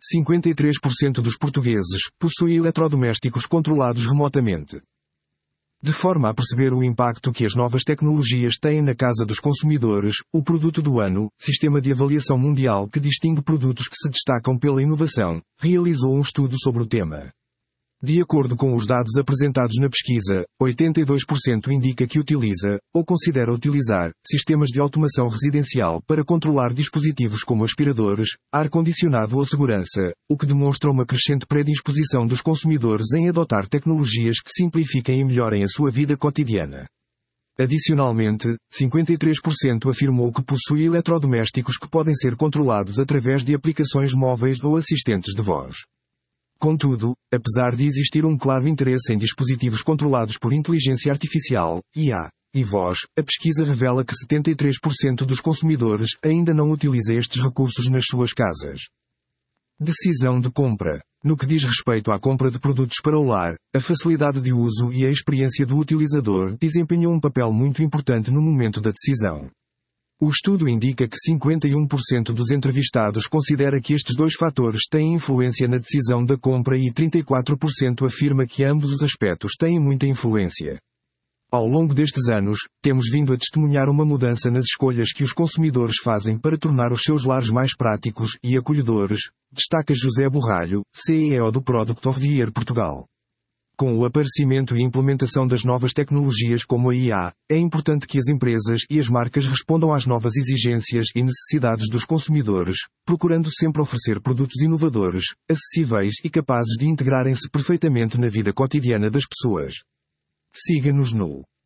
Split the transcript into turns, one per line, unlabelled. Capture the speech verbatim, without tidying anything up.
cinquenta e três por cento dos portugueses possuem eletrodomésticos controlados remotamente. De forma a perceber o impacto que as novas tecnologias têm na casa dos consumidores, o Produto do Ano, sistema de avaliação mundial que distingue produtos que se destacam pela inovação, realizou um estudo sobre o tema. De acordo com os dados apresentados na pesquisa, oitenta e dois por cento indica que utiliza, ou considera utilizar, sistemas de automação residencial para controlar dispositivos como aspiradores, ar-condicionado ou segurança, o que demonstra uma crescente predisposição dos consumidores em adotar tecnologias que simplifiquem e melhorem a sua vida cotidiana. Adicionalmente, cinquenta e três por cento afirmou que possui eletrodomésticos que podem ser controlados através de aplicações móveis ou assistentes de voz. Contudo, apesar de existir um claro interesse em dispositivos controlados por inteligência artificial, I A, e voz, a pesquisa revela que setenta e três por cento dos consumidores ainda não utiliza estes recursos nas suas casas. Decisão de compra. No que diz respeito à compra de produtos para o lar, a facilidade de uso e a experiência do utilizador desempenham um papel muito importante no momento da decisão. O estudo indica que cinquenta e um por cento dos entrevistados considera que estes dois fatores têm influência na decisão da compra e trinta e quatro por cento afirma que ambos os aspectos têm muita influência. Ao longo destes anos, temos vindo a testemunhar uma mudança nas escolhas que os consumidores fazem para tornar os seus lares mais práticos e acolhedores, destaca José Borralho, C E O do Product of the Year Portugal. Com o aparecimento e implementação das novas tecnologias como a I A, é importante que as empresas e as marcas respondam às novas exigências e necessidades dos consumidores, procurando sempre oferecer produtos inovadores, acessíveis e capazes de integrarem-se perfeitamente na vida cotidiana das pessoas. Siga-nos no